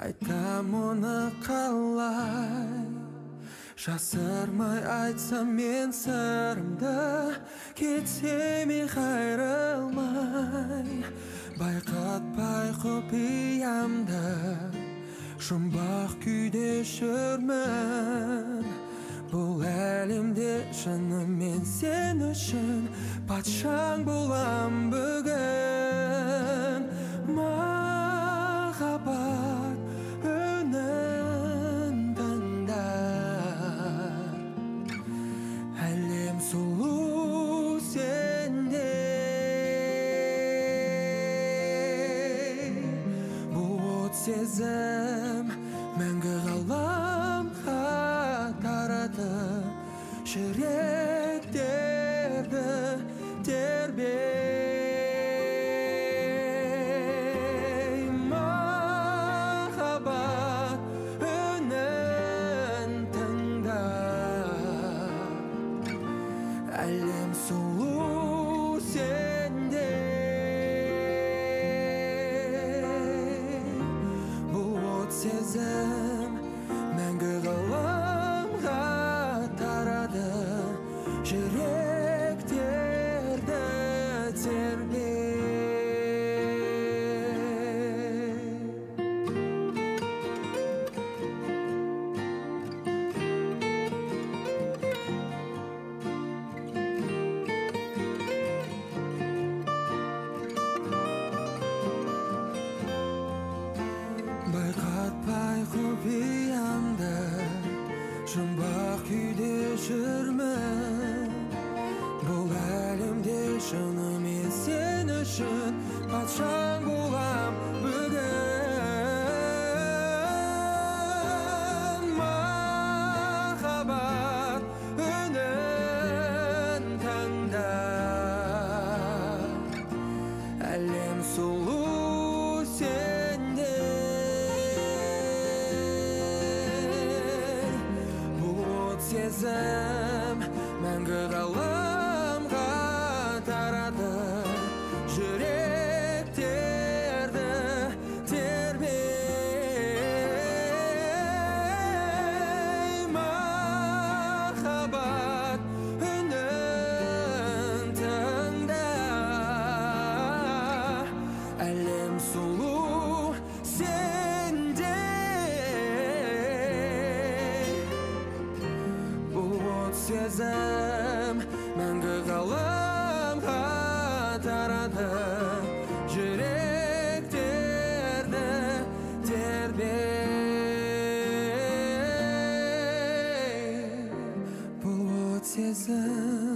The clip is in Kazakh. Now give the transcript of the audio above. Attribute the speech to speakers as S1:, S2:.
S1: Айтам оны қалай, жасырмай айтсам мен сырымды, кетсем қайрылмай. Байқатпай құпиямды, жұмбақ күйде жүрмін. Бұл әлемде шынымен сен үшін патшаң болам бүгін. Махаббат үнін тыңда, әлем сұлу сенде. Бұл от сезім мәңгі ғаламға таратып, жүректерді тербей. Махаббат үнін тыңда, әлем сұлу сенде. Бұл от сезім мәңгі ғаламға тарады, жүректерді тербей. Байқатпай құпиямды, жұмбақ күйде жүрмін. Бұл әлемде шынымен сен үшін патшаң болам бүгін. Махаббат үнін тыңда, әлем сұлу сенде. Сезім мәңгі ғаламға тарады, жүректерді тербей. Махаббат үнін тыңда, әлем сұлу сенде. Сезім мәңгі ғаламға тарады, жүректерді тербей. Бұл от сезім